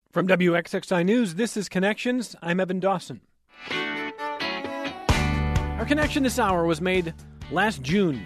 From WXXI News, this is Connections. I'm Evan Dawson. Our connection this hour was made last June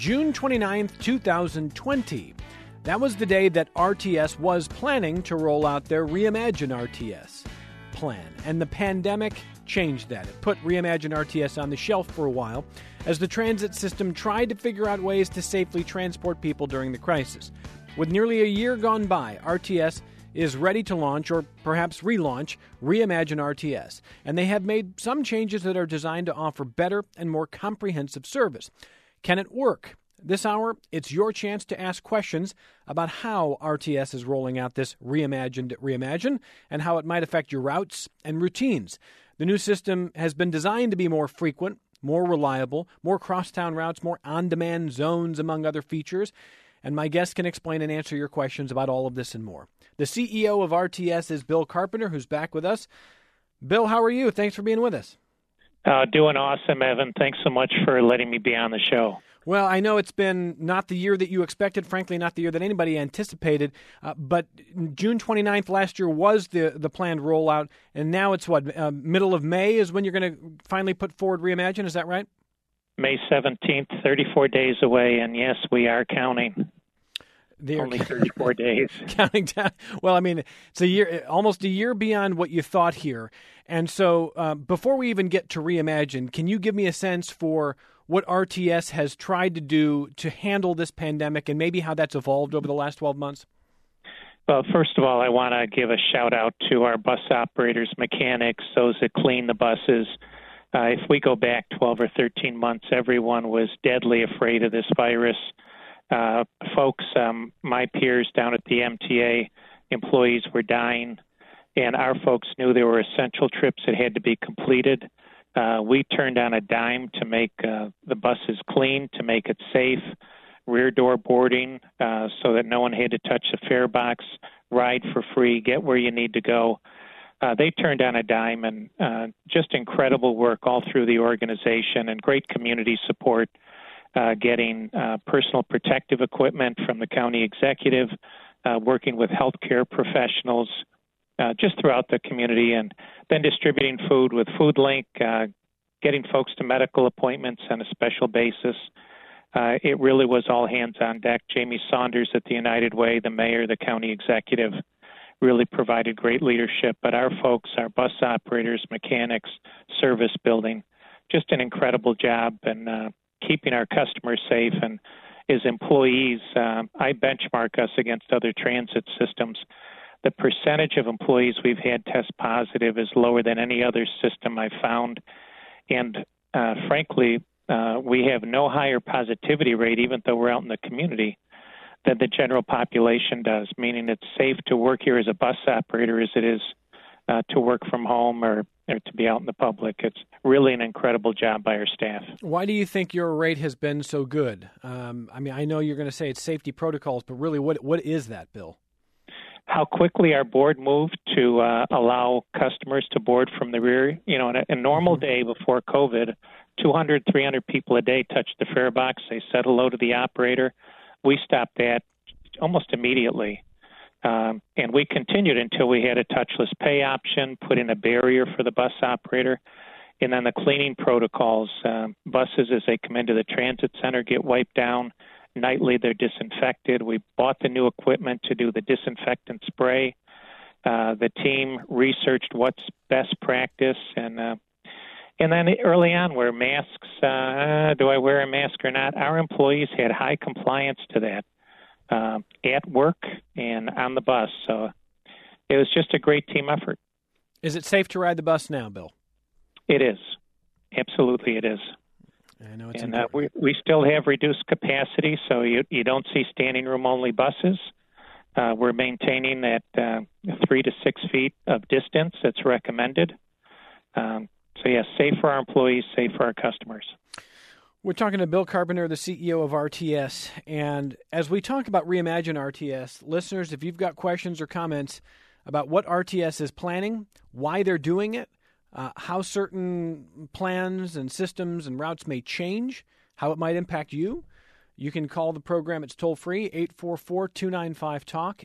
29th, 2020. That was the day that RTS was planning to roll out their Reimagine RTS plan, and the pandemic changed that. It put Reimagine RTS on the shelf for a while as the transit system tried to figure out ways to safely transport people during the crisis. With nearly a year gone by, RTS is ready to launch, or perhaps relaunch, Reimagine RTS, and they have made some changes that are designed to offer better and more comprehensive service. Can it work? This hour, it's your chance to ask questions about how RTS is rolling out this reimagined Reimagine and how it might affect your routes and routines. The new system has been designed to be more frequent, more reliable, more crosstown routes, more on-demand zones, among other features. And my guest can explain and answer your questions about all of this and more. The CEO of RTS is Bill Carpenter, who's back with us. Bill, how are you? Thanks for being with us. Doing awesome, Evan. Thanks so much for letting me be on the show. Well, I know it's been not the year that you expected, frankly, not the year that anybody anticipated, but June 29th last year was the planned rollout, and now it's middle of May is when you're going to finally put forward Reimagine, is that right? May 17th, 34 days away, and yes, we are counting. Only 34 days. Counting down. Well, I mean, it's a year, almost a year beyond what you thought here. And so before we even get to Reimagine, can you give me a sense for what RTS has tried to do to handle this pandemic and maybe how that's evolved over the last 12 months? Well, first of all, I want to give a shout-out to our bus operators, mechanics, those that clean the buses. If we go back 12 or 13 months, everyone was deadly afraid of this virus. Folks, my peers down at the MTA, employees were dying, and our folks knew there were essential trips that had to be completed. We turned on a dime to make the buses clean, to make it safe, rear door boarding so that no one had to touch the fare box, ride for free, get where you need to go. They turned on a dime, and just incredible work all through the organization and great community support, getting personal protective equipment from the county executive, working with healthcare professionals just throughout the community, and then distributing food with FoodLink, getting folks to medical appointments on a special basis. It really was all hands on deck. Jamie Saunders at the United Way, the mayor, the county executive, really provided great leadership. But our folks, our bus operators, mechanics, service building, just an incredible job, and keeping our customers safe. And as employees, I benchmark us against other transit systems. The percentage of employees we've had test positive is lower than any other system I've found. And frankly, we have no higher positivity rate, even though we're out in the community, than the general population does, meaning it's safe to work here as a bus operator as it is to work from home or to be out in the public. It's really an incredible job by our staff. Why do you think your rate has been so good? I mean, I know you're going to say it's safety protocols, but really, what is that, Bill? How quickly our board moved to allow customers to board from the rear. You know, in a normal day before COVID, 200, 300 people a day touched the fare box. They said hello to the operator. We stopped that almost immediately. And we continued until we had a touchless pay option, put in a barrier for the bus operator, and then the cleaning protocols. Buses, as they come into the transit center, get wiped down. Nightly, they're disinfected. We bought the new equipment to do the disinfectant spray. The team researched what's best practice, and then early on, where masks, do I wear a mask or not? Our employees had high compliance to that at work and on the bus. So it was just a great team effort. Is it safe to ride the bus now, Bill? It is. Absolutely, it is. I know it's and we still have reduced capacity, so you don't see standing room only buses. We're maintaining that 3 to 6 feet of distance that's recommended. So, yes, safe for our employees, safe for our customers. We're talking to Bill Carpenter, the CEO of RTS. And as we talk about Reimagine RTS, listeners, if you've got questions or comments about what RTS is planning, why they're doing it, how certain plans and systems and routes may change, how it might impact you, You can call the program. It's toll-free, 844-295-TALK,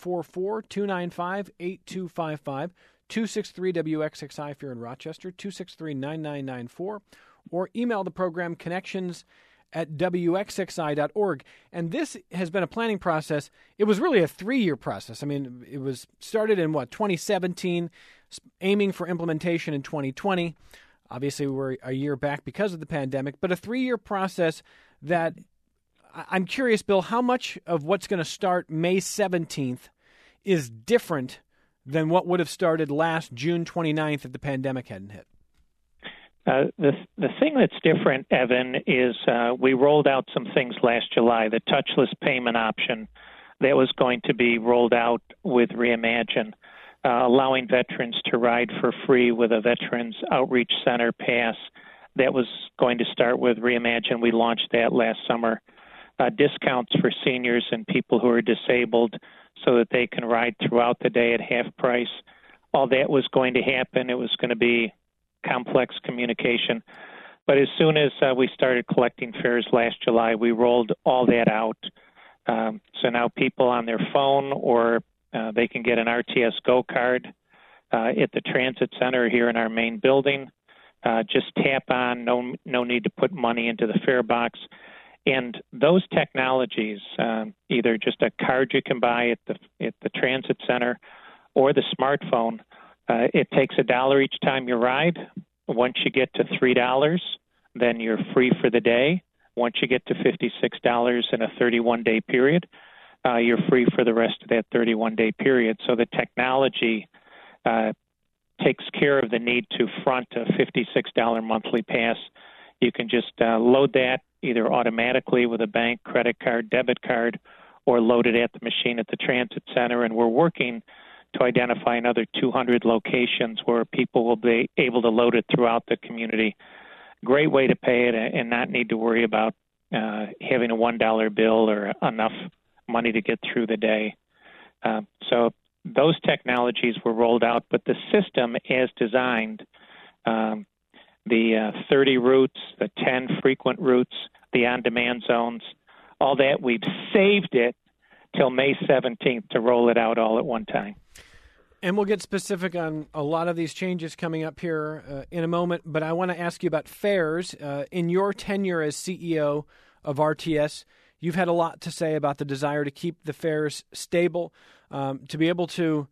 844-295-8255, 263-WXXI if you're in Rochester, 263-9994, or email the program connections@wxxi.org. And this has been a planning process. It was really a 3-year process. I mean, it was started in, 2017, aiming for implementation in 2020. Obviously, we're a year back because of the pandemic, but a 3-year process that I'm curious, Bill, how much of what's going to start May 17th is different than what would have started last June 29th if the pandemic hadn't hit? The thing that's different, Evan, is we rolled out some things last July. The touchless payment option that was going to be rolled out with Reimagine, allowing veterans to ride for free with a Veterans Outreach Center pass. That was going to start with Reimagine. We launched that last summer. Discounts for seniors and people who are disabled so that they can ride throughout the day at half price. All that was going to happen. It was going to be complex communication. But as soon as we started collecting fares last July, we rolled all that out. So now people on their phone or they can get an RTS Go card at the transit center here in our main building. Just tap on, no need to put money into the fare box. And those technologies, either just a card you can buy at the transit center or the smartphone, it takes $1 each time you ride. Once you get to $3, then you're free for the day. Once you get to $56 in a 31-day period, you're free for the rest of that 31-day period. So the technology takes care of the need to front a $56 monthly pass. You can just load that either automatically with a bank, credit card, debit card, or load it at the machine at the transit center. And we're working to identify another 200 locations where people will be able to load it throughout the community. Great way to pay it and not need to worry about having a $1 bill or enough money to get through the day. So those technologies were rolled out, but the system as designed, the 30 routes, the 10 frequent routes, the on-demand zones, all that, we've saved it till May 17th to roll it out all at one time. And we'll get specific on a lot of these changes coming up here in a moment, but I want to ask you about fares. In your tenure as CEO of RTS, you've had a lot to say about the desire to keep the fares stable, to be able to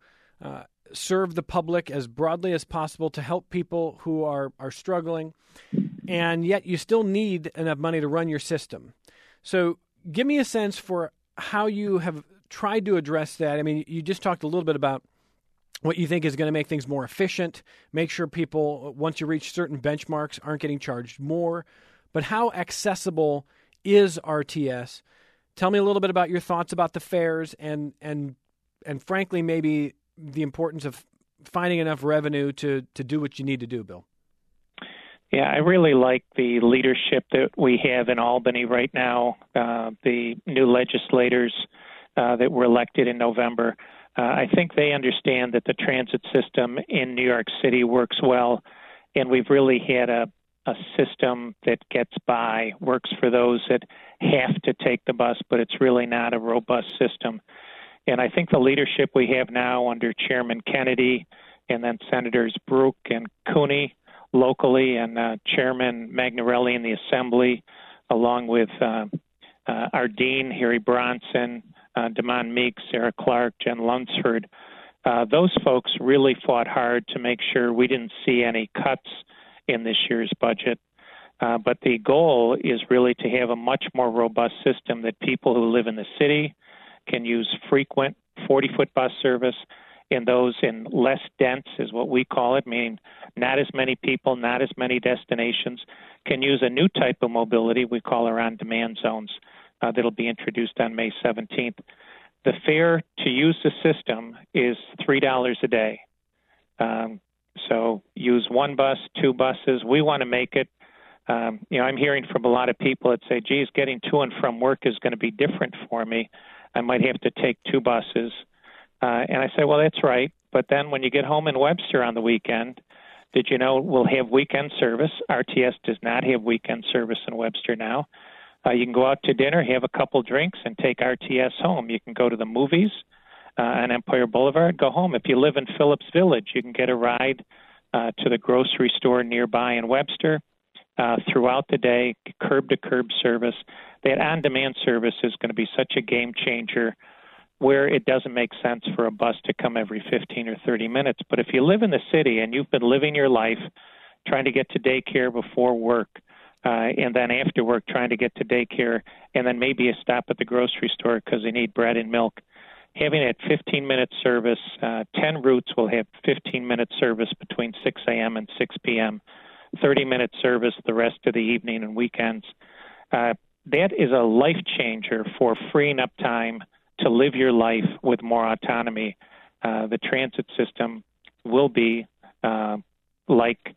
serve the public as broadly as possible, to help people who are struggling, and yet you still need enough money to run your system. So give me a sense for how you have tried to address that. I mean, you just talked a little bit about what you think is going to make things more efficient, make sure people, once you reach certain benchmarks, aren't getting charged more. But how accessible is RTS? Tell me a little bit about your thoughts about the fares and frankly, maybe the importance of finding enough revenue to do what you need to do, Bill. Yeah, I really like the leadership that we have in Albany right now, the new legislators that were elected in November. I think they understand that the transit system in New York City works well, and we've really had a system that gets by, works for those that have to take the bus, but it's really not a robust system. And I think the leadership we have now under Chairman Kennedy and then Senators Brooke and Cooney locally and Chairman Magnarelli in the Assembly, along with our Dean, Harry Bronson, Damon Meeks, Sarah Clark, Jen Lunsford, those folks really fought hard to make sure we didn't see any cuts in this year's budget. But the goal is really to have a much more robust system that people who live in the city can use frequent 40-foot bus service, and those in less dense, is what we call it, meaning not as many people, not as many destinations, can use a new type of mobility we call our on-demand zones that'll be introduced on May 17th. The fare to use the system is $3 a day. So use one bus, two buses. We want to make it, I'm hearing from a lot of people that say, geez, getting to and from work is going to be different for me. I might have to take two buses. And I say, well, that's right. But then when you get home in Webster on the weekend, did you know we'll have weekend service? RTS does not have weekend service in Webster now. You can go out to dinner, have a couple drinks, and take RTS home. You can go to the movies on Empire Boulevard, go home. If you live in Phillips Village, you can get a ride to the grocery store nearby in Webster throughout the day, curb-to-curb service. That on-demand service is going to be such a game changer where it doesn't make sense for a bus to come every 15 or 30 minutes. But if you live in the city and you've been living your life trying to get to daycare before work, and then after work trying to get to daycare, and then maybe a stop at the grocery store because they need bread and milk, having that 15-minute service, 10 routes will have 15-minute service between 6 a.m. and 6 p.m., 30-minute service the rest of the evening and weekends. That is a life changer for freeing up time to live your life with more autonomy. The transit system will be like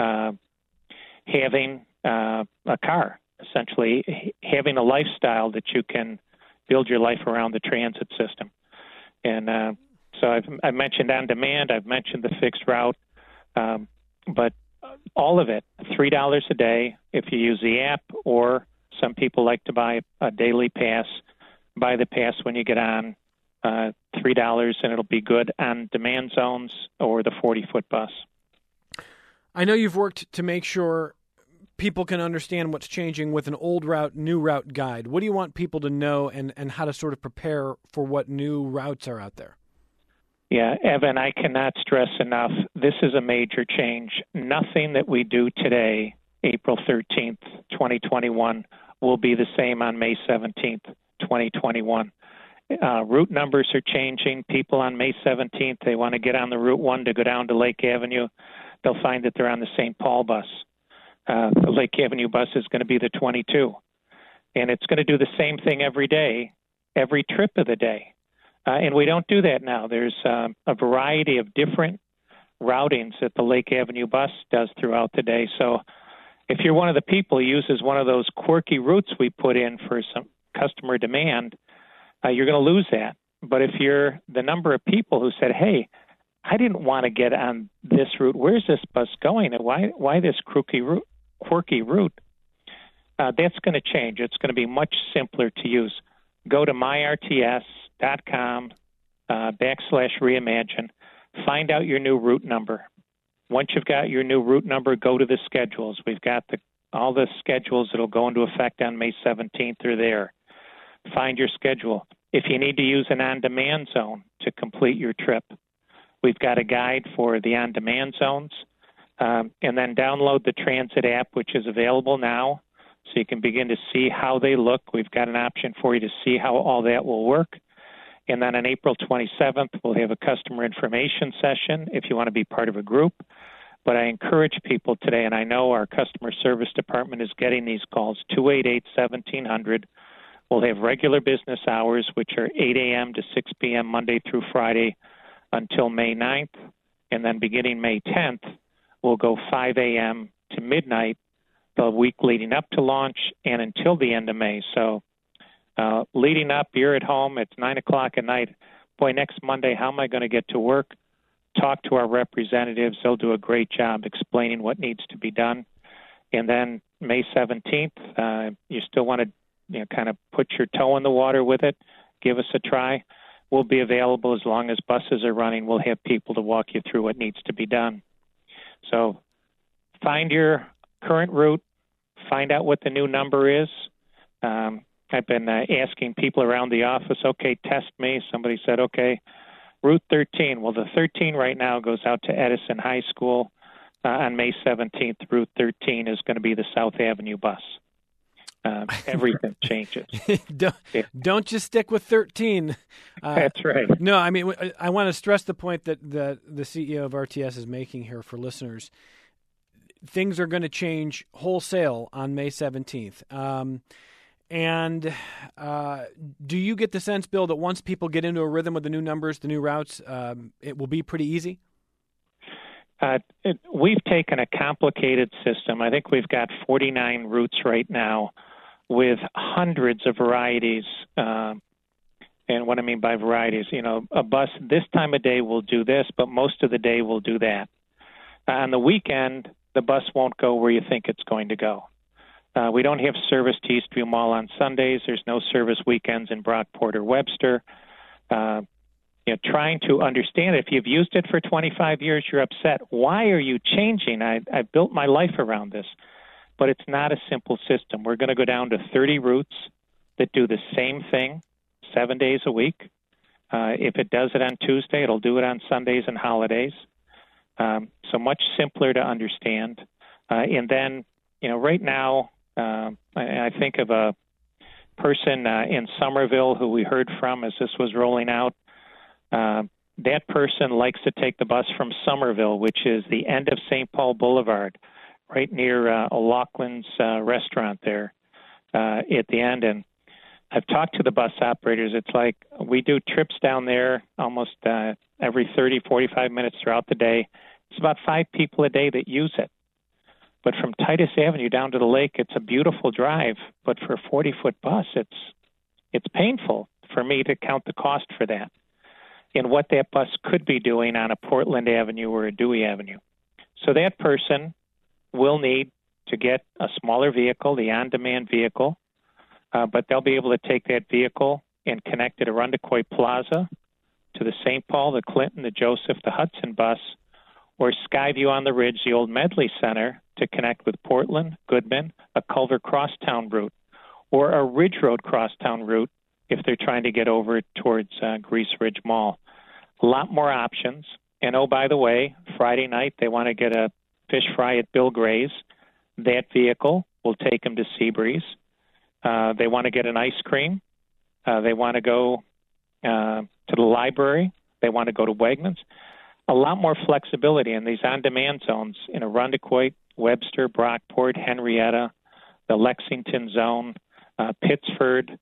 having a car, essentially having a lifestyle that you can build your life around the transit system. And so I've mentioned on demand, I've mentioned the fixed route, but all of it, $3 a day if you use the app, or some people like to buy a daily pass. Buy the pass when you get on, $3, and it'll be good on demand zones or the 40-foot bus. I know you've worked to make sure people can understand what's changing with an old route, new route guide. What do you want people to know and how to sort of prepare for what new routes are out there? Yeah, Evan, I cannot stress enough, this is a major change. Nothing that we do today, April 13th, 2021, will be the same on May 17th, 2021. Route numbers are changing. People on May 17th, they want to get on the Route 1 to go down to Lake Avenue. They'll find that they're on the St. Paul bus. The Lake Avenue bus is going to be the 22. And it's going to do the same thing every day, every trip of the day. And we don't do that now. There's a variety of different routings that the Lake Avenue bus does throughout the day. So if you're one of the people who uses one of those quirky routes we put in for some customer demand, you're going to lose that. But if you're the number of people who said, hey, I didn't want to get on this route, where's this bus going, and why this quirky route, that's going to change. It's going to be much simpler to use. Go to myrts.com/reimagine. Find out your new route number. Once you've got your new route number, go to the schedules. We've got all the schedules that will go into effect on May 17th are there. Find your schedule. If you need to use an on-demand zone to complete your trip, we've got a guide for the on-demand zones. And then download the transit app, which is available now, so you can begin to see how they look. We've got an option for you to see how all that will work. And then on April 27th, we'll have a customer information session if you want to be part of a group. But I encourage people today, and I know our customer service department is getting these calls, 288-1700. We'll have regular business hours, which are 8 a.m. to 6 p.m. Monday through Friday until May 9th. And then beginning May 10th, we'll go 5 a.m. to midnight the week leading up to launch and until the end of May. So leading up, you're at home, it's 9 o'clock at night. Boy, next Monday, how am I going to get to work? Talk to our representatives. They'll do a great job explaining what needs to be done. And then May 17th, you still want to kind of put your toe in the water with it. Give us a try. We'll be available as long as buses are running. We'll have people to walk you through what needs to be done. So find your current route. Find out what the new number is. I've been asking people around the office, okay, test me. Somebody said, okay, Route 13. Well, the 13 right now goes out to Edison High School. On May 17th, Route 13 is going to be the South Avenue bus. Everything changes. Don't just stick with 13. That's right. No, I mean, I want to stress the point that the CEO of RTS is making here for listeners. Things are going to change wholesale on May 17th. And do you get the sense, Bill, that once people get into a rhythm with the new numbers, the new routes, it will be pretty easy? We've taken a complicated system. I think we've got 49 routes right now with hundreds of varieties. And what I mean by varieties, a bus this time of day will do this, but most of the day will do that. On the weekend, the bus won't go where you think it's going to go. We don't have service to Eastview Mall on Sundays. There's no service weekends in Brockport or Webster. Trying to understand, if you've used it for 25 years, you're upset. Why are you changing? I built my life around this. But it's not a simple system. We're going to go down to 30 routes that do the same thing 7 days a week. If it does it on Tuesday, it'll do it on Sundays and holidays. So much simpler to understand. And then, right now, I think of a person in Somerville who we heard from as this was rolling out. That person likes to take the bus from Somerville, which is the end of St. Paul Boulevard, right near O'Loughlin's restaurant there at the end. And I've talked to the bus operators. It's like we do trips down there almost every 30, 45 minutes throughout the day. It's about 5 people a day that use it. But from Titus Avenue down to the lake, it's a beautiful drive. But for a 40-foot bus, it's painful for me to count the cost for that and what that bus could be doing on a Portland Avenue or a Dewey Avenue. So that person will need to get a smaller vehicle, the on-demand vehicle, but they'll be able to take that vehicle and connect it to Arundecoy Plaza, to the St. Paul, the Clinton, the Joseph, the Hudson bus, or Skyview on the Ridge, the old Medley Center, to connect with Portland, Goodman, a Culver Crosstown route, or a Ridge Road Crosstown route if they're trying to get over towards Grease Ridge Mall. A lot more options. And oh, by the way, Friday night they want to get a fish fry at Bill Gray's. That vehicle will take them to Seabreeze. They want to get an ice cream. They want to go to the library. They want to go to Wegmans. A lot more flexibility in these on-demand zones in Arundecoy, Webster, Brockport, Henrietta, the Lexington zone, Pittsford.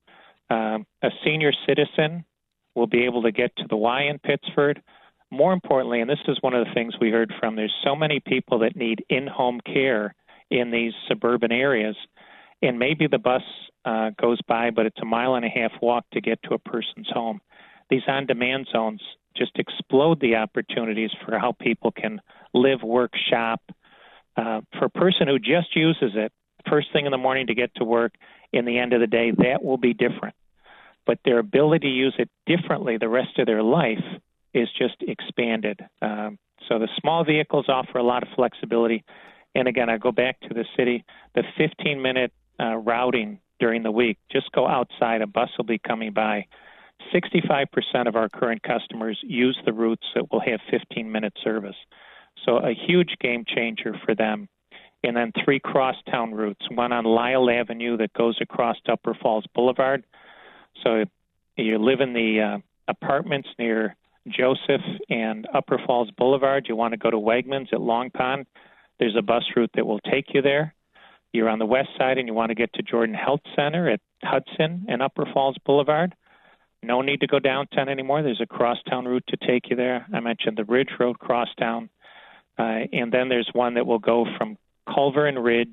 A senior citizen will be able to get to the Y in Pittsford. More importantly, and this is one of the things we heard from, there's so many people that need in-home care in these suburban areas, and maybe the bus goes by, but it's a 1.5-mile walk to get to a person's home. These on-demand zones just explode the opportunities for how people can live, work, shop. For a person who just uses it first thing in the morning to get to work, in the end of the day, that will be different. But their ability to use it differently the rest of their life is just expanded. So the small vehicles offer a lot of flexibility. And again, I go back to the city, the 15-minute routing during the week. Just go outside, a bus will be coming by. 65% of our current customers use the routes that will have 15-minute service. So a huge game changer for them. And then 3 crosstown routes, one on Lyle Avenue that goes across to Upper Falls Boulevard. So you live in the apartments near Joseph and Upper Falls Boulevard. You want to go to Wegmans at Long Pond. There's a bus route that will take you there. You're on the west side and you want to get to Jordan Health Center at Hudson and Upper Falls Boulevard. No need to go downtown anymore. There's a crosstown route to take you there. I mentioned the Ridge Road crosstown. And then there's one that will go from Culver and Ridge,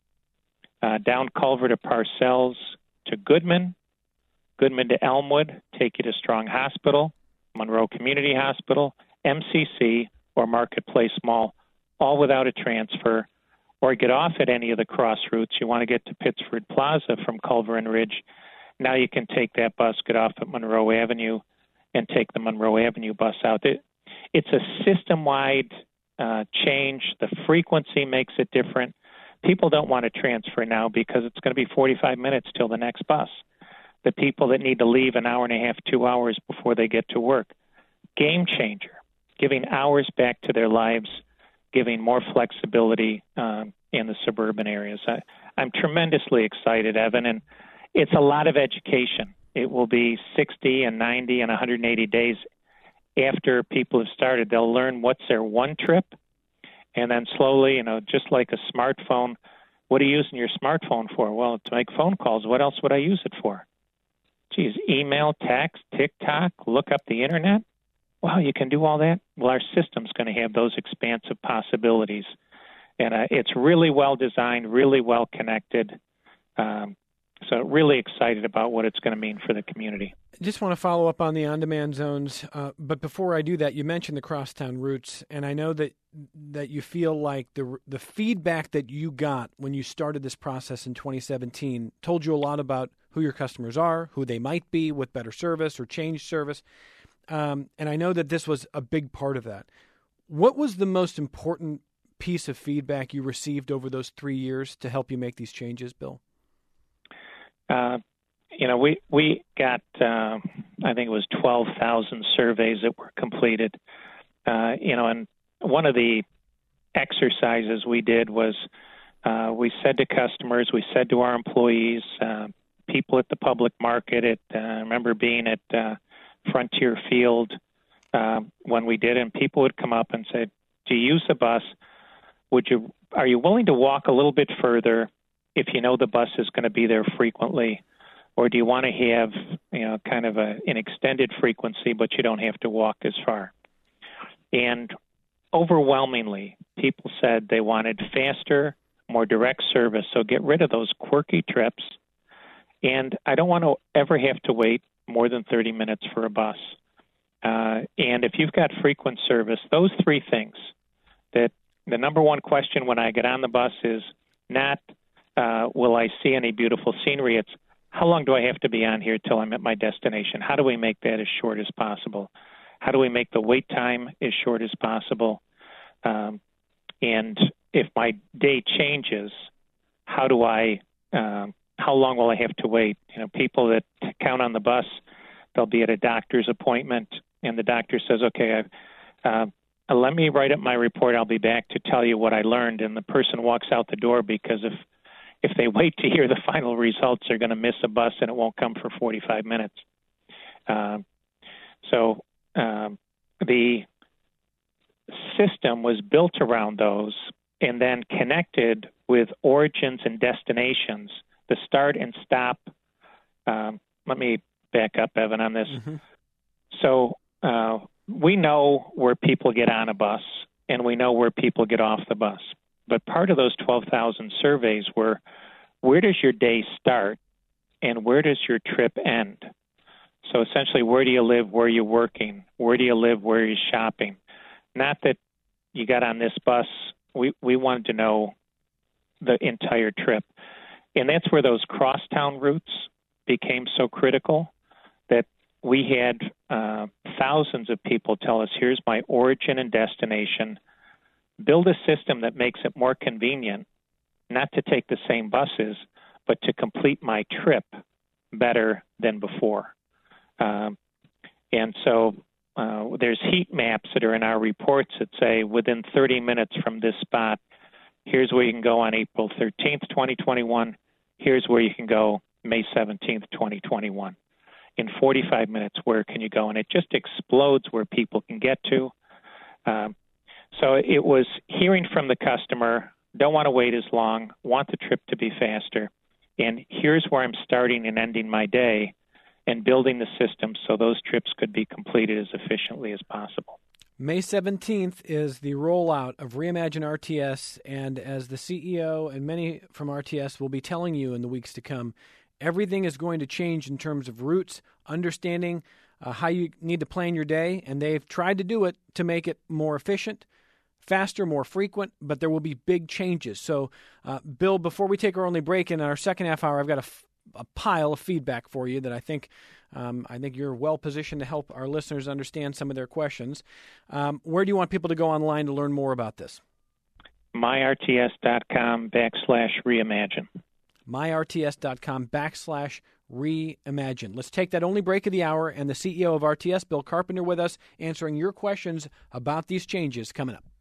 down Culver to Parcells to Goodman, Goodman to Elmwood, take you to Strong Hospital, Monroe Community Hospital, MCC, or Marketplace Mall, all without a transfer, or get off at any of the cross routes. You want to get to Pittsford Plaza from Culver and Ridge. Now you can take that bus, get off at Monroe Avenue, and take the Monroe Avenue bus out. It's a system-wide change. The frequency makes it different. People don't want to transfer now because it's going to be 45 minutes till the next bus. The people that need to leave an hour and a half, 2 hours before they get to work. Game changer, giving hours back to their lives, giving more flexibility in the suburban areas. I'm tremendously excited, Evan, and it's a lot of education. It will be 60 and 90 and 180 days after people have started. They'll learn what's their one trip, and then slowly, just like a smartphone, what are you using your smartphone for? Well, to make phone calls. What else would I use it for? Geez, email, text, TikTok, look up the internet. Wow, you can do all that? Well, our system's going to have those expansive possibilities. And it's really well designed, really well connected. So really excited about what it's going to mean for the community. Just want to follow up on the on-demand zones, but before I do that, you mentioned the crosstown routes, and I know that you feel like the feedback that you got when you started this process in 2017 told you a lot about who your customers are, who they might be with better service or changed service, and I know that this was a big part of that. What was the most important piece of feedback you received over those 3 years to help you make these changes, Bill? We got, I think it was 12,000 surveys that were completed. And one of the exercises we did was we said to customers, we said to our employees, people at the public market, I remember being at Frontier Field when we did, and people would come up and say, do you use the bus? Are you willing to walk a little bit further if you know the bus is going to be there frequently? Or do you want to have, kind of an extended frequency, but you don't have to walk as far? And overwhelmingly, people said they wanted faster, more direct service, so get rid of those quirky trips. And I don't want to ever have to wait more than 30 minutes for a bus. And if you've got frequent service, those three things, that the number one question when I get on the bus is not, will I see any beautiful scenery? It's, how long do I have to be on here till I'm at my destination? How do we make that as short as possible? How do we make the wait time as short as possible? And if my day changes, how long will I have to wait? People that count on the bus, they'll be at a doctor's appointment, and the doctor says, okay, let me write up my report. I'll be back to tell you what I learned. And the person walks out the door because if they wait to hear the final results, they're going to miss a bus and it won't come for 45 minutes. So the system was built around those and then connected with origins and destinations, the start and stop. Let me back up, Evan, on this. Mm-hmm. So we know where people get on a bus and we know where people get off the bus. But part of those 12,000 surveys were, where does your day start and where does your trip end? So essentially, where do you live, where are you working, where do you live, where are you shopping? Not that you got on this bus. We wanted to know the entire trip. And that's where those crosstown routes became so critical, that we had thousands of people tell us, here's my origin and destination. Build a system that makes it more convenient, not to take the same buses, but to complete my trip better than before. And so there's heat maps that are in our reports that say within 30 minutes from this spot, here's where you can go on April 13th, 2021. Here's where you can go May 17th, 2021. In 45 minutes, where can you go? And it just explodes where people can get to. So it was hearing from the customer, don't want to wait as long, want the trip to be faster, and here's where I'm starting and ending my day, and building the system so those trips could be completed as efficiently as possible. May 17th is the rollout of Reimagine RTS, and as the CEO and many from RTS will be telling you in the weeks to come, everything is going to change in terms of routes, understanding how you need to plan your day, and they've tried to do it to make it more efficient, faster, more frequent, but there will be big changes. So, Bill, before we take our only break in our second half hour, I've got a pile of feedback for you that I think you're well positioned to help our listeners understand some of their questions. Where do you want people to go online to learn more about this? myrts.com/reimagine. myrts.com/reimagine. Let's take that only break of the hour, and the CEO of RTS, Bill Carpenter, with us, answering your questions about these changes coming up.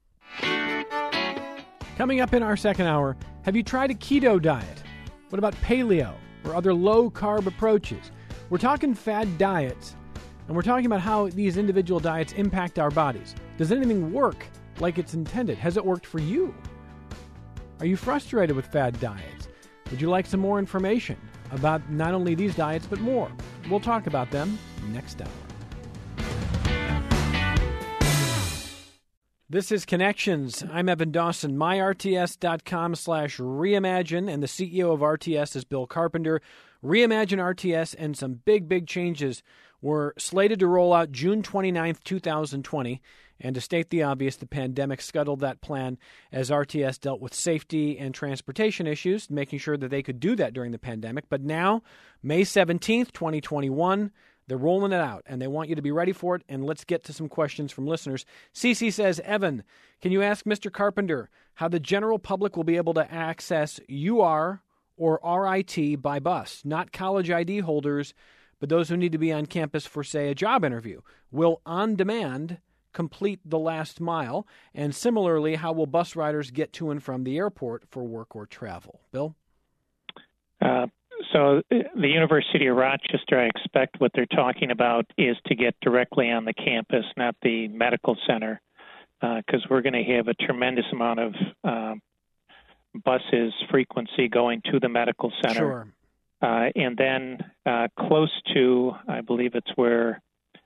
Coming up in our second hour, have you tried a keto diet? What about paleo or other low-carb approaches? We're talking fad diets, and we're talking about how these individual diets impact our bodies. Does anything work like it's intended? Has it worked for you? Are you frustrated with fad diets? Would you like some more information about not only these diets, but more? We'll talk about them next hour. This is Connections. I'm Evan Dawson, myrts.com/reimagine, and the CEO of RTS is Bill Carpenter. Reimagine RTS and some big changes were slated to roll out June 29th, 2020. And to state the obvious, the pandemic scuttled that plan as RTS dealt with safety and transportation issues, making sure that they could do that during the pandemic. But now, May 17th, 2021, they're rolling it out, and they want you to be ready for it. And let's get to some questions from listeners. Cece says, Evan, can you ask Mr. Carpenter how the general public will be able to access UR or RIT by bus? Not college ID holders, but those who need to be on campus for, say, a job interview. Will on-demand complete the last mile? And similarly, how will bus riders get to and from the airport for work or travel? Bill? So the University of Rochester, I expect what they're talking about is to get directly on the campus, not the medical center, because we're going to have a tremendous amount of buses frequency going to the medical center. Sure. And then close to, I believe it's where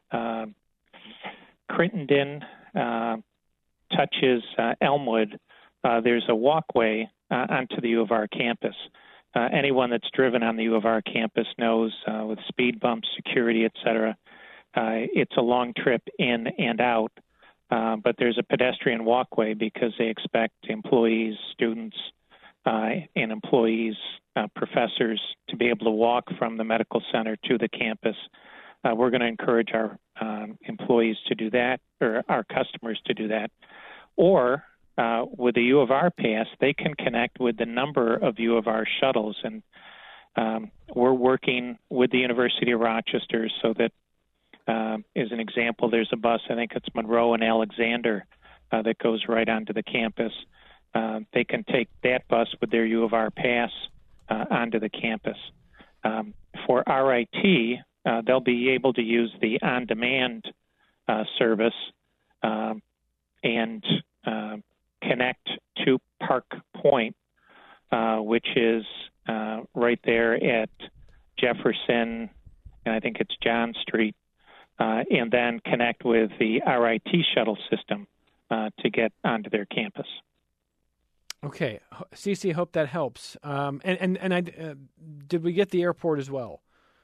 Crittenden touches Elmwood, there's a walkway onto the U of R campus. Anyone that's driven on the U of R campus knows with speed bumps, security, et cetera, it's a long trip in and out. But there's a pedestrian walkway because they expect employees, students, and employees, professors to be able to walk from the medical center to the campus. We're going to encourage our employees to do that, or our customers to do that. Or with the U of R pass, they can connect with the number of U of R shuttles. And we're working with the University of Rochester so that, as an example, there's a bus, I think it's Monroe and Alexander, that goes right onto the campus. They can take that bus with their U of R pass onto the campus. For RIT, they'll be able to use the on-demand service and connect to Park Point, which is right there at Jefferson, and I think it's John Street, and then connect with the RIT shuttle system to get onto their campus. Okay, Cece, hope that helps. Did we get the airport as well?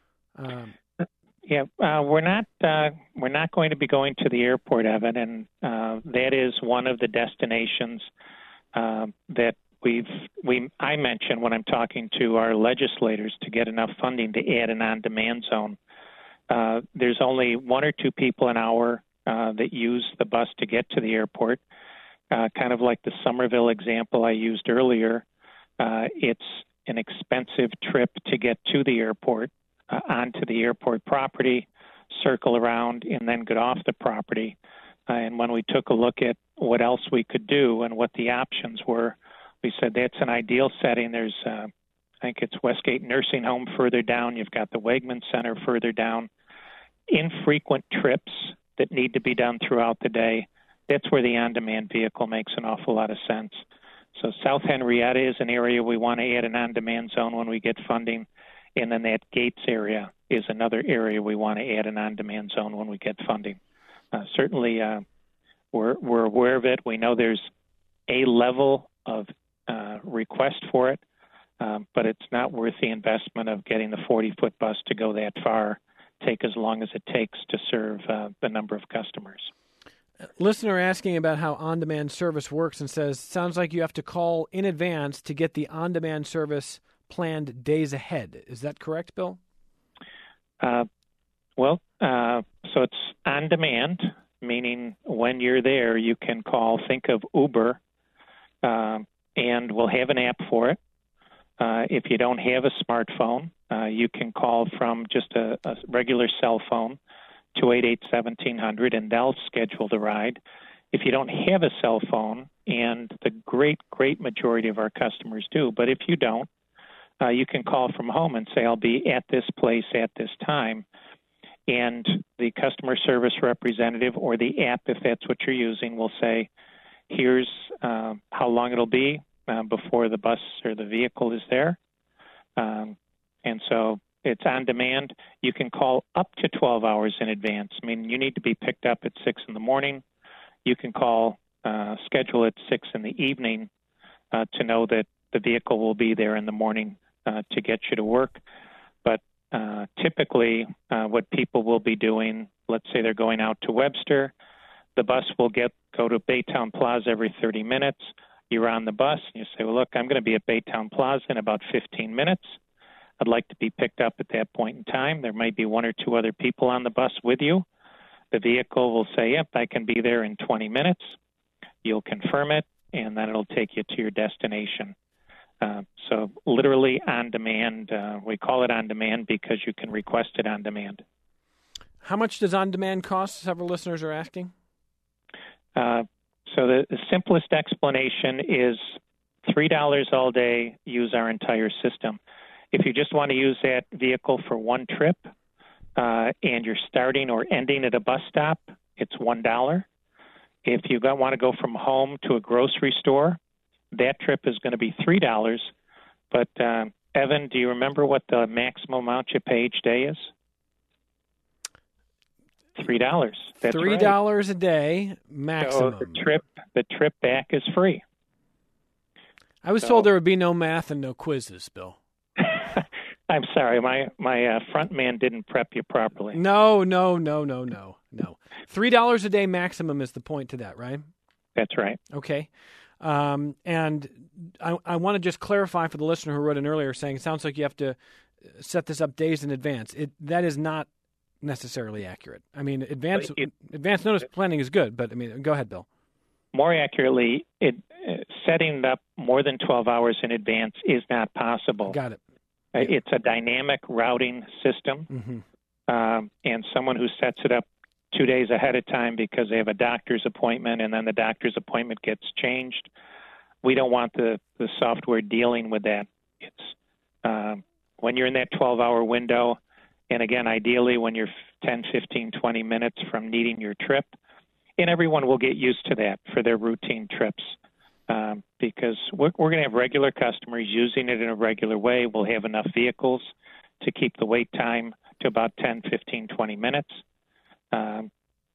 We're not going to be going to the airport, Evan, and that is one of the destinations that I mentioned when I'm talking to our legislators to get enough funding to add an on-demand zone. There's only one or two people an hour that use the bus to get to the airport, kind of like the Somerville example I used earlier. It's an expensive trip to get to the airport, onto the airport property, circle around, and then get off the property. And when we took a look at what else we could do and what the options were, we said that's an ideal setting. There's, I think it's Westgate Nursing Home further down. You've got the Wegman Center further down. Infrequent trips that need to be done throughout the day. That's where the on-demand vehicle makes an awful lot of sense. So South Henrietta is an area we want to add an on-demand zone when we get funding. And then that Gates area is another area we want to add an on-demand zone when we get funding. Certainly, we're aware of it. We know there's a level of request for it, but it's not worth the investment of getting the 40-foot bus to go that far, take as long as it takes to serve the number of customers. Listener asking about how on-demand service works and says, sounds like you have to call in advance to get the on-demand service planned days ahead. Is that correct, Bill? So it's on demand, meaning when you're there, you can call, think of Uber, and we'll have an app for it. If you don't have a smartphone, you can call from just a regular cell phone, 288-1700, and they'll schedule the ride. If you don't have a cell phone, and the great majority of our customers do, but if you don't, you can call from home and say, I'll be at this place at this time. And the customer service representative or the app, if that's what you're using, will say, here's how long it'll be before the bus or the vehicle is there. And so it's on demand. You can call up to 12 hours in advance. I mean, you need to be picked up at 6 in the morning. You can call schedule at 6 in the evening to know that the vehicle will be there in the morning to get you to work. But typically, what people will be doing, let's say they're going out to Webster, the bus will go to Baytown Plaza every 30 minutes. You're on the bus, and you say, well, look, I'm going to be at Baytown Plaza in about 15 minutes. I'd like to be picked up at that point in time. There might be one or two other people on the bus with you. The vehicle will say, yep, I can be there in 20 minutes. You'll confirm it, and then it'll take you to your destination. So literally on demand. We call it on demand because you can request it on demand. How much does on demand cost? Several listeners are asking. So the simplest explanation is $3 all day, use our entire system. If you just want to use that vehicle for one trip and you're starting or ending at a bus stop, it's $1. If you want to go from home to a grocery store, that trip is going to be $3. But, Evan, do you remember what the maximum amount you pay each day is? $3. That's $3 right. A day maximum. So the trip back is free. I was told there would be no math and no quizzes, Bill. I'm sorry, my front man didn't prep you properly. No. $3 a day maximum is the point to that, right? That's right. Okay. And I want to just clarify for the listener who wrote in earlier saying it sounds like you have to set this up days in advance. That is not necessarily accurate. I mean, advance notice planning is good, but I mean, go ahead, Bill. More accurately, setting it up more than 12 hours in advance is not possible. Got it. It's a dynamic routing system, and someone who sets it up 2 days ahead of time because they have a doctor's appointment and then the doctor's appointment gets changed, we don't want the software dealing with that. It's when you're in that 12-hour window, and again, ideally when you're 10, 15, 20 minutes from needing your trip, and everyone will get used to that for their routine trips. Because we're going to have regular customers using it in a regular way. We'll have enough vehicles to keep the wait time to about 10, 15, 20 minutes, and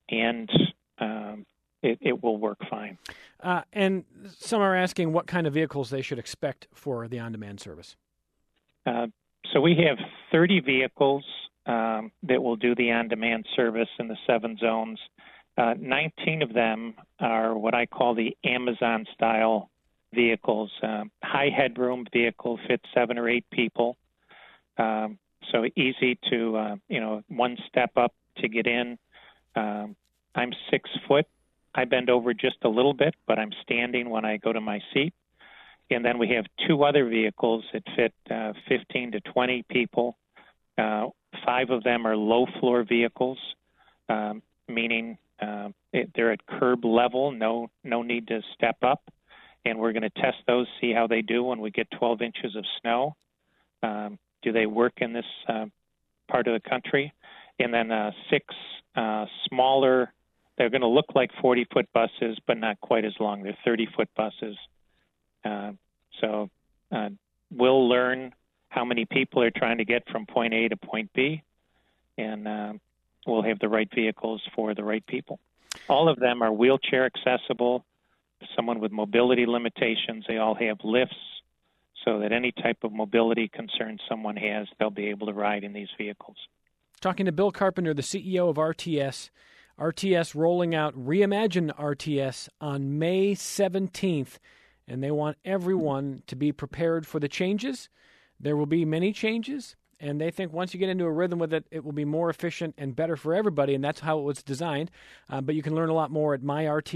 it will work fine. And some are asking what kind of vehicles they should expect for the on-demand service. So we have 30 vehicles that will do the on-demand service in the 7 zones. 19 of them are what I call the Amazon-style vehicles, high headroom vehicle, fits 7 or 8 people. So easy to, one step up to get in. I'm 6 foot. I bend over just a little bit, but I'm standing when I go to my seat. And then we have 2 other vehicles that fit 15 to 20 people. 5 of them are low-floor vehicles, meaning they're at curb level, no need to step up. And we're going to test those, see how they do when we get 12 inches of snow. Do they work in this part of the country? And then 6 smaller, they're going to look like 40-foot buses, but not quite as long. They're 30-foot buses. So we'll learn how many people are trying to get from point A to point B, and we'll have the right vehicles for the right people. All of them are wheelchair accessible. Someone with mobility limitations, they all have lifts, so that any type of mobility concern someone has, they'll be able to ride in these vehicles. Talking to Bill Carpenter, the CEO of RTS. RTS rolling out Reimagine RTS on May 17th, and they want everyone to be prepared for the changes. There will be many changes, and they think once you get into a rhythm with it, it will be more efficient and better for everybody, and that's how it was designed. But you can learn a lot more at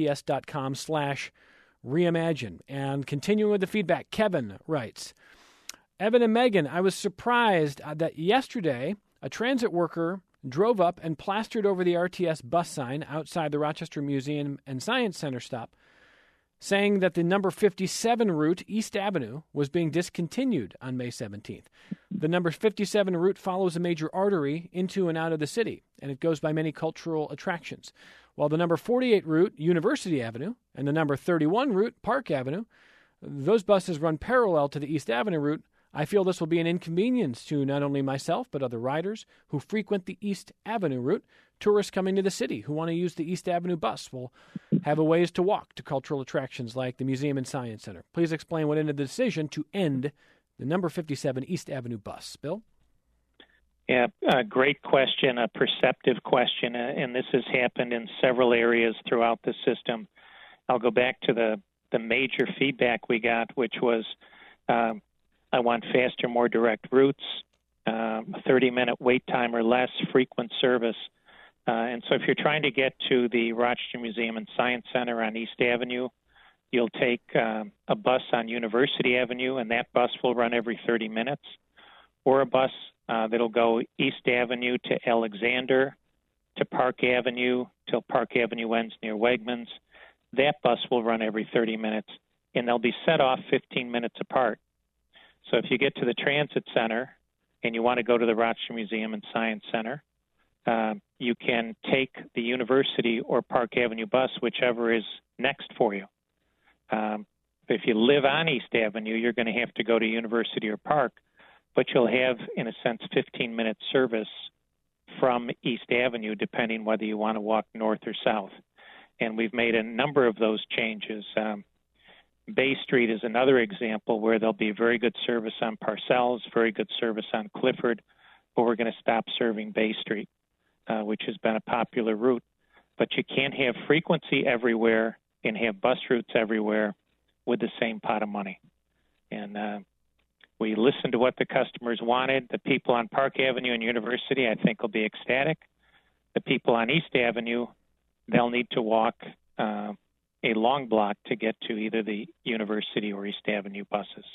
myrts.com/reimagine. And continuing with the feedback, Kevin writes, Evan and Megan, I was surprised that yesterday a transit worker drove up and plastered over the RTS bus sign outside the Rochester Museum and Science Center stop, saying that the number 57 route, East Avenue, was being discontinued on May 17th. The number 57 route follows a major artery into and out of the city, and it goes by many cultural attractions. While the number 48 route, University Avenue, and the number 31 route, Park Avenue, those buses run parallel to the East Avenue route. I feel this will be an inconvenience to not only myself, but other riders who frequent the East Avenue route. Tourists coming to the city who want to use the East Avenue bus will have a ways to walk to cultural attractions like the Museum and Science Center. Please explain what ended the decision to end the number 57 East Avenue bus. Bill? Yeah, a great question, a perceptive question, and this has happened in several areas throughout the system. I'll go back to the major feedback we got, which was I want faster, more direct routes, 30-minute wait time or less, frequent service. And so if you're trying to get to the Rochester Museum and Science Center on East Avenue, you'll take a bus on University Avenue, and that bus will run every 30 minutes, or a bus that'll go East Avenue to Alexander, to Park Avenue, till Park Avenue ends near Wegmans. That bus will run every 30 minutes, and they'll be set off 15 minutes apart. So if you get to the Transit Center and you want to go to the Rochester Museum and Science Center, you can take the University or Park Avenue bus, whichever is next for you. If you live on East Avenue, you're going to have to go to University or Park, but you'll have, in a sense, 15-minute service from East Avenue, depending whether you want to walk north or south. And we've made a number of those changes. Bay Street is another example where there'll be very good service on Parcells, very good service on Clifford, but we're going to stop serving Bay Street, which has been a popular route. But you can't have frequency everywhere and have bus routes everywhere with the same pot of money. And we listened to what the customers wanted. The people on Park Avenue and University, I think, will be ecstatic. The people on East Avenue, they'll need to walk a long block to get to either the University or East Avenue buses.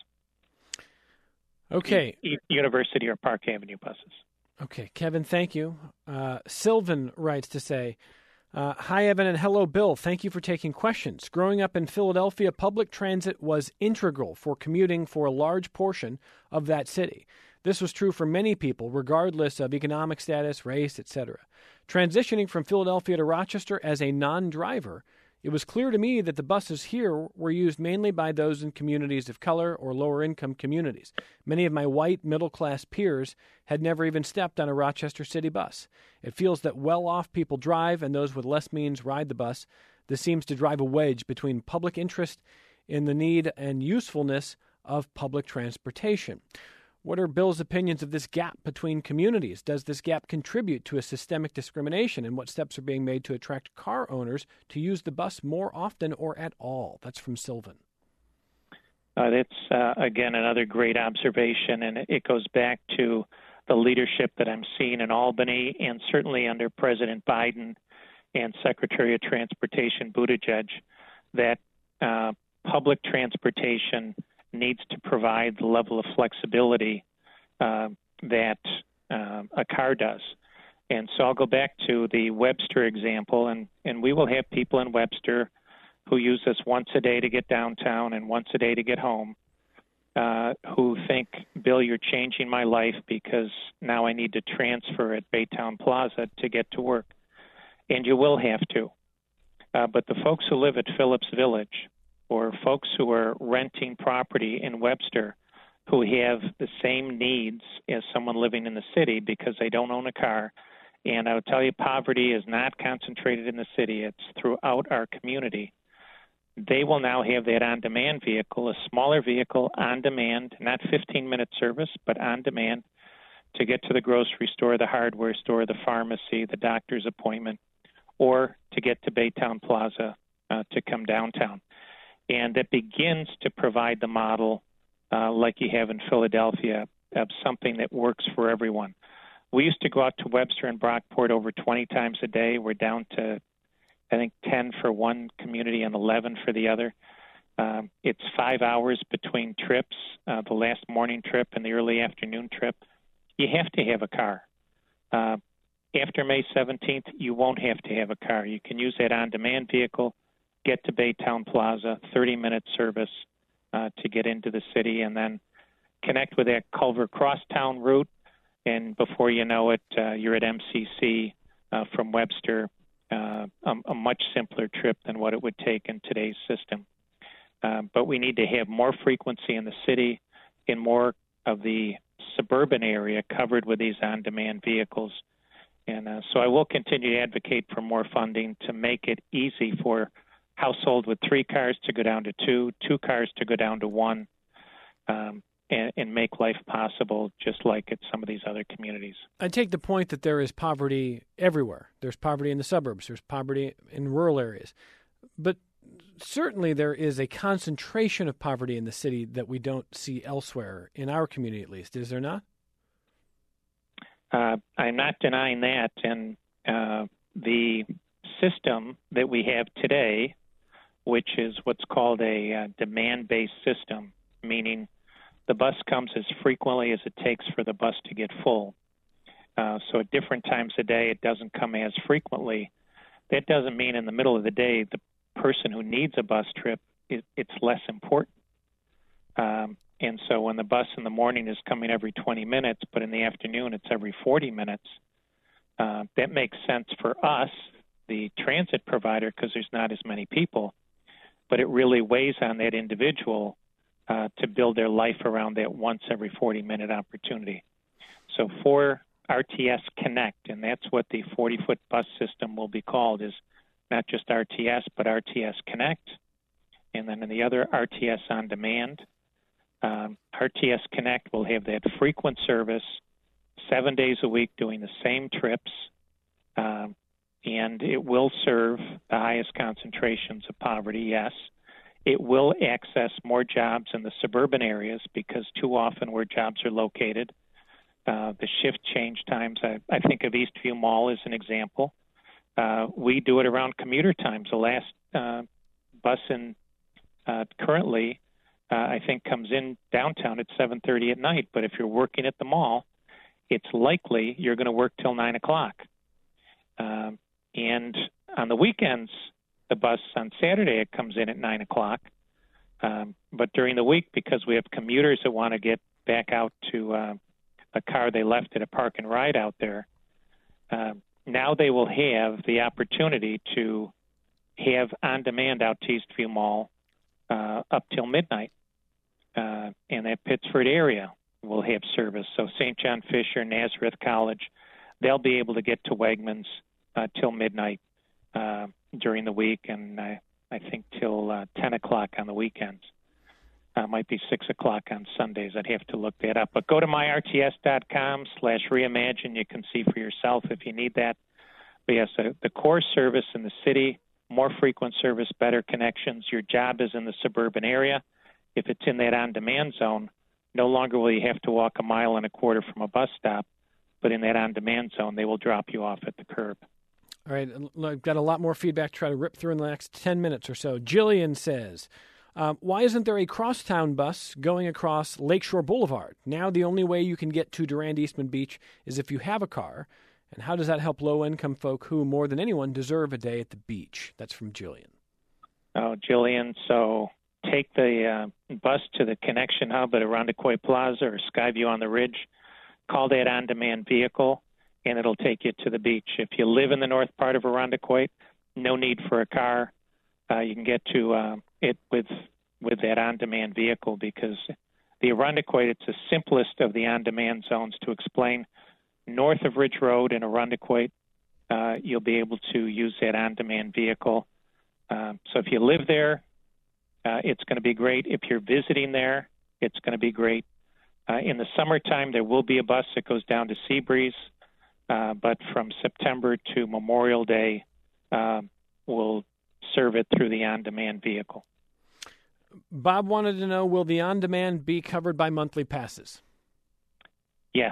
Okay. University or Park Avenue buses. Okay, Kevin, thank you. Sylvan writes to say, hi, Evan, and hello, Bill. Thank you for taking questions. Growing up in Philadelphia, public transit was integral for commuting for a large portion of that city. This was true for many people, regardless of economic status, race, etc. Transitioning from Philadelphia to Rochester as a non-driver, it was clear to me that the buses here were used mainly by those in communities of color or lower-income communities. Many of my white middle-class peers had never even stepped on a Rochester City bus. It feels that well-off people drive and those with less means ride the bus. This seems to drive a wedge between public interest in the need and usefulness of public transportation. What are Bill's opinions of this gap between communities? Does this gap contribute to a systemic discrimination? And what steps are being made to attract car owners to use the bus more often or at all? That's from Sylvan. That's, again, another great observation, and it goes back to the leadership that I'm seeing in Albany and certainly under President Biden and Secretary of Transportation Buttigieg, that public transportation needs to provide the level of flexibility that a car does. And so I'll go back to the Webster example, and we will have people in Webster who use us once a day to get downtown and once a day to get home, who think, Bill, you're changing my life because now I need to transfer at Baytown Plaza to get to work. And you will have to. But the folks who live at Phillips Village, or folks who are renting property in Webster who have the same needs as someone living in the city because they don't own a car. And I would tell you, poverty is not concentrated in the city. It's throughout our community. They will now have that on-demand vehicle, a smaller vehicle on demand, not 15-minute service, but on demand to get to the grocery store, the hardware store, the pharmacy, the doctor's appointment, or to get to Baytown Plaza to come downtown. And that begins to provide the model like you have in Philadelphia of something that works for everyone. We used to go out to Webster and Brockport over 20 times a day. We're down to, I think, 10 for one community and 11 for the other. It's 5 hours between trips, the last morning trip and the early afternoon trip. You have to have a car. After May 17th, you won't have to have a car. You can use that on-demand vehicle, get to Baytown Plaza, 30-minute service to get into the city, and then connect with that Culver Crosstown route. And before you know it, you're at MCC from Webster, a much simpler trip than what it would take in today's system. But we need to have more frequency in the city, in more of the suburban area covered with these on-demand vehicles. And so I will continue to advocate for more funding to make it easy for household with 3 cars to go down to 2, 2 cars to go down to 1, and make life possible just like at some of these other communities. I take the point that there is poverty everywhere. There's poverty in the suburbs. There's poverty in rural areas. But certainly there is a concentration of poverty in the city that we don't see elsewhere, in our community at least. Is there not? I'm not denying that. And the system that we have today, which is what's called a demand-based system, meaning the bus comes as frequently as it takes for the bus to get full. So at different times of day, it doesn't come as frequently. That doesn't mean in the middle of the day, the person who needs a bus trip, it's less important. And so when the bus in the morning is coming every 20 minutes, but in the afternoon it's every 40 minutes, that makes sense for us, the transit provider, because there's not as many people. But it really weighs on that individual to build their life around that once every 40-minute opportunity. So for RTS Connect, and that's what the 40-foot bus system will be called, is not just RTS, but RTS Connect, and then in the other, RTS On Demand. RTS Connect will have that frequent service 7 days a week doing the same trips, and it will serve the highest concentrations of poverty, yes. It will access more jobs in the suburban areas because too often where jobs are located, the shift change times, I think of Eastview Mall as an example. We do it around commuter times. The last bus in currently, I think, comes in downtown at 7:30 at night. But if you're working at the mall, it's likely you're going to work till 9 o'clock. And on the weekends, the bus on Saturday, it comes in at 9 o'clock. But during the week, because we have commuters that want to get back out to a car they left at a park and ride out there, now they will have the opportunity to have on-demand out to Eastview Mall up till midnight. And that Pittsford area will have service. So St. John Fisher, Nazareth College, they'll be able to get to Wegmans till midnight during the week, and I think till 10 o'clock on the weekends. Might be 6 o'clock on Sundays. I'd have to look that up. But go to myrts.com/reimagine. You can see for yourself if you need that. But yes, the core service in the city, more frequent service, better connections. Your job is in the suburban area. If it's in that on-demand zone, no longer will you have to walk 1.25 miles from a bus stop, but in that on-demand zone, they will drop you off at the curb. All right, I've got a lot more feedback to try to rip through in the next 10 minutes or so. Jillian says, why isn't there a crosstown bus going across Lakeshore Boulevard? Now the only way you can get to Durand Eastman Beach is if you have a car. And how does that help low-income folk who, more than anyone, deserve a day at the beach? That's from Jillian. Oh, Jillian, so take the bus to the connection hub at Irondequoit Plaza or Skyview on the Ridge. Call that on-demand vehicle, and it'll take you to the beach. If you live in the north part of Irondequoit, no need for a car. You can get to it with that on-demand vehicle because the Irondequoit, it's the simplest of the on-demand zones to explain. North of Ridge Road in Irondequoit, you'll be able to use that on-demand vehicle. So if you live there, it's going to be great. If you're visiting there, it's going to be great. In the summertime, there will be a bus that goes down to Seabreeze, but from September to Memorial Day, we'll serve it through the on-demand vehicle. Bob wanted to know, will the on-demand be covered by monthly passes? Yes.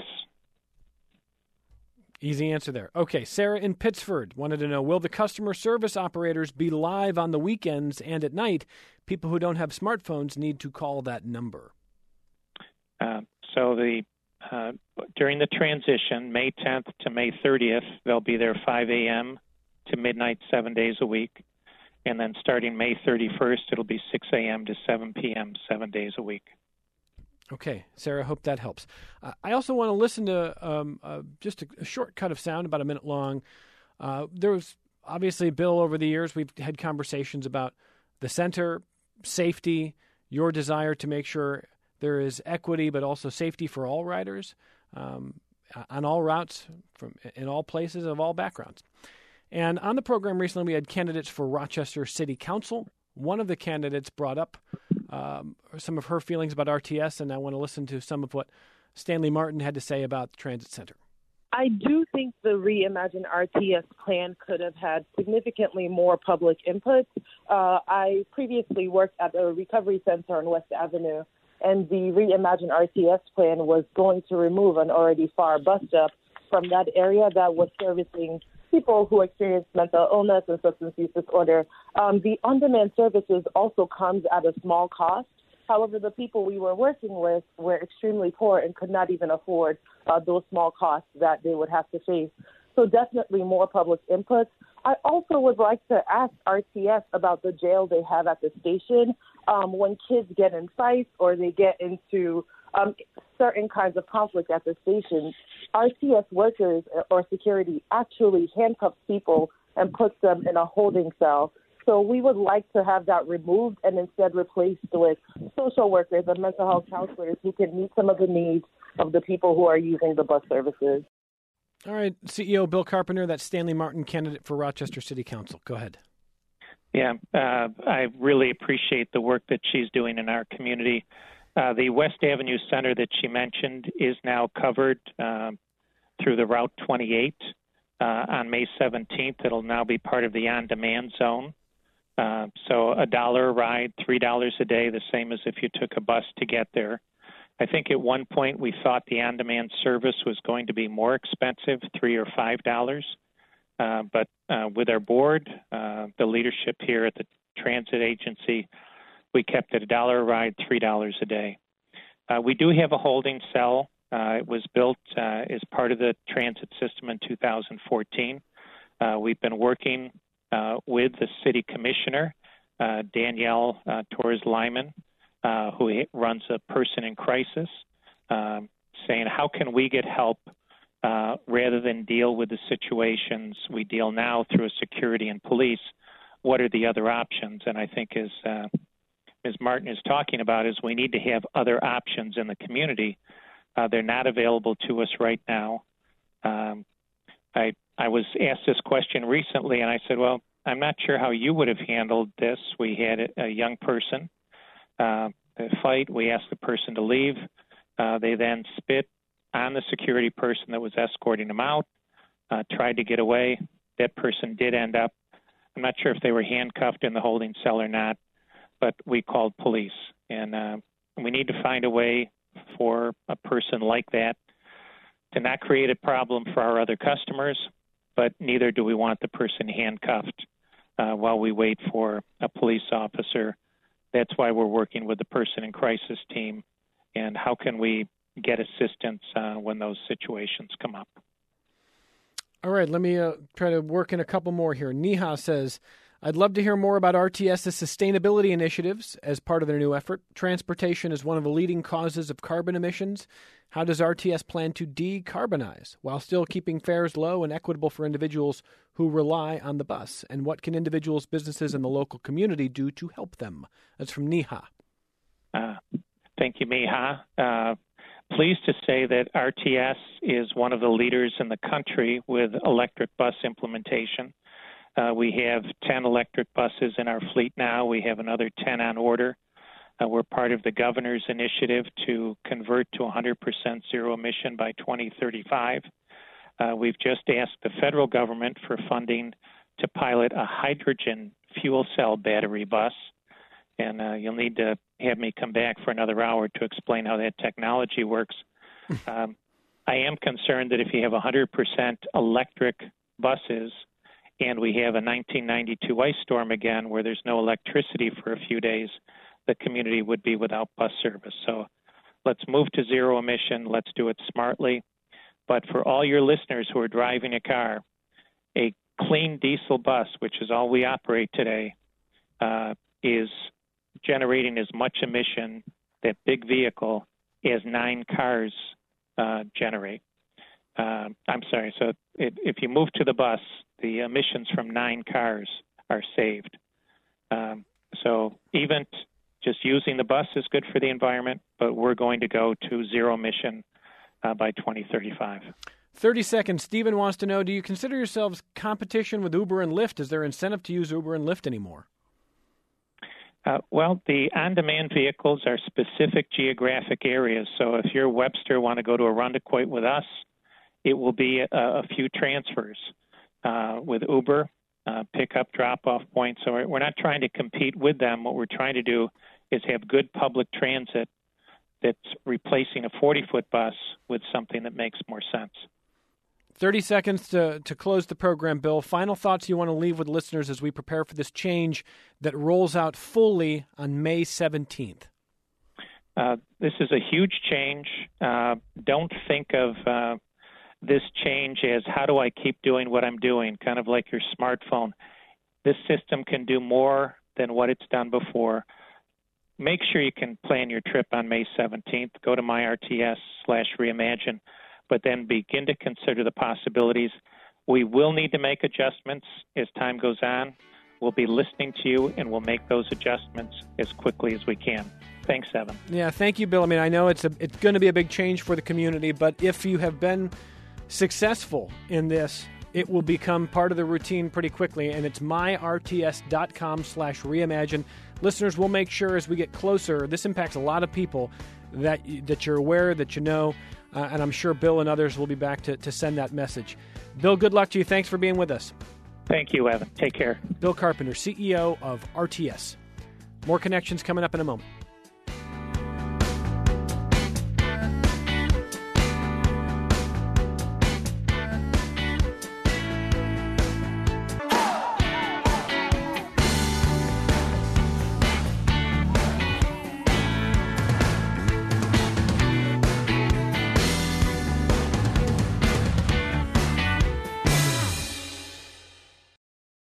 Easy answer there. Okay, Sarah in Pittsford wanted to know, will the customer service operators be live on the weekends and at night? People who don't have smartphones need to call that number. So during the transition, May 10th to May 30th, they'll be there 5 a.m. to midnight, 7 days a week. And then starting May 31st, it'll be 6 a.m. to 7 p.m., 7 days a week. Okay, Sarah, hope that helps. I also want to listen to just a short cut of sound, about a minute long. There was obviously, Bill, over the years, we've had conversations about the center, safety, your desire to make sure there is equity, but also safety for all riders. on all routes, in all places, of all backgrounds. And on the program recently, we had candidates for Rochester City Council. One of the candidates brought up some of her feelings about RTS, and I want to listen to some of what Stanley Martin had to say about the Transit Center. I do think the Reimagine RTS plan could have had significantly more public input. I previously worked at a recovery center on West Avenue, and the Reimagine RTS plan was going to remove an already far bus stop from that area that was servicing people who experience mental illness and substance use disorder. The on-demand services also comes at a small cost. However, the people we were working with were extremely poor and could not even afford those small costs that they would have to face. So definitely more public input. I also would like to ask RTS about the jail they have at the station. When kids get in fights or they get into certain kinds of conflict at the station, RTS workers or security actually handcuff people and puts them in a holding cell. So we would like to have that removed and instead replaced with social workers and mental health counselors who can meet some of the needs of the people who are using the bus services. All right, CEO Bill Carpenter, that's Stanley Martin, candidate for Rochester City Council. Go ahead. Yeah, I really appreciate the work that she's doing in our community. The West Avenue Center that she mentioned is now covered through the Route 28 on May 17th. It'll now be part of the on-demand zone. So $1 a ride, $3 a day, the same as if you took a bus to get there. I think at one point we thought the on-demand service was going to be more expensive, $3 or $5. But with our board, the leadership here at the transit agency, we kept it $1 a ride, $3 a day. We do have a holding cell. It was built as part of the transit system in 2014. We've been working with the city commissioner, Danielle Torres-Lyman, who runs a person in crisis, saying how can we get help rather than deal with the situations we deal now through security and police. What are the other options? And I think as Ms. Martin is talking about is we need to have other options in the community. They're not available to us right now. I was asked this question recently, and I said, well, I'm not sure how you would have handled this. We had a young person fight. We asked the person to leave. They then spit on the security person that was escorting them out, tried to get away. That person did end up, I'm not sure if they were handcuffed in the holding cell or not, but we called police. And we need to find a way for a person like that to not create a problem for our other customers, but neither do we want the person handcuffed while we wait for a police officer. That's why we're working with the person in crisis team, and how can we get assistance when those situations come up. All right, let me try to work in a couple more here. Neha says, I'd love to hear more about RTS's sustainability initiatives as part of their new effort. Transportation is one of the leading causes of carbon emissions. How does RTS plan to decarbonize while still keeping fares low and equitable for individuals who rely on the bus? And what can individuals, businesses, and the local community do to help them? That's from Neha. Thank you, Neha. Pleased to say that RTS is one of the leaders in the country with electric bus implementation. We have 10 electric buses in our fleet now. We have another 10 on order. We're part of the governor's initiative to convert to 100% zero emission by 2035. We've just asked the federal government for funding to pilot a hydrogen fuel cell battery bus. And you'll need to have me come back for another hour to explain how that technology works. I am concerned that if you have 100% electric buses and we have a 1992 ice storm again where there's no electricity for a few days, the community would be without bus service. So let's move to zero emission. Let's do it smartly. But for all your listeners who are driving a car, a clean diesel bus, which is all we operate today, is generating as much emission that big vehicle as 9 cars generate. I'm sorry. So if you move to the bus, the emissions from 9 cars are saved. So even just using the bus is good for the environment, but we're going to go to zero emission by 2035. 30 seconds. Stephen wants to know, do you consider yourselves competition with Uber and Lyft? Is there incentive to use Uber and Lyft anymore? Well, the on-demand vehicles are specific geographic areas. So if you're Webster, want to go to Arundecoit with us, it will be a few transfers. With Uber, pick-up, drop-off points. So we're not trying to compete with them. What we're trying to do is have good public transit that's replacing a 40-foot bus with something that makes more sense. 30 seconds to close the program, Bill. Final thoughts you want to leave with listeners as we prepare for this change that rolls out fully on May 17th. This is a huge change. Don't think of this change as how do I keep doing what I'm doing, kind of like your smartphone. This system can do more than what it's done before. Make sure you can plan your trip on May 17th. Go to myrts/reimagine. But then begin to consider the possibilities. We will need to make adjustments as time goes on. We'll be listening to you, and we'll make those adjustments as quickly as we can. Thanks, Evan. Yeah, thank you, Bill. I mean, I know it's going to be a big change for the community, but if you have been successful in this, it will become part of the routine pretty quickly, and it's myrts.com/reimagine. Listeners, we'll make sure as we get closer, this impacts a lot of people, that you're aware, that you know, and I'm sure Bill and others will be back to send that message. Bill, good luck to you. Thanks for being with us. Thank you, Evan. Take care. Bill Carpenter, CEO of RTS. More Connections coming up in a moment.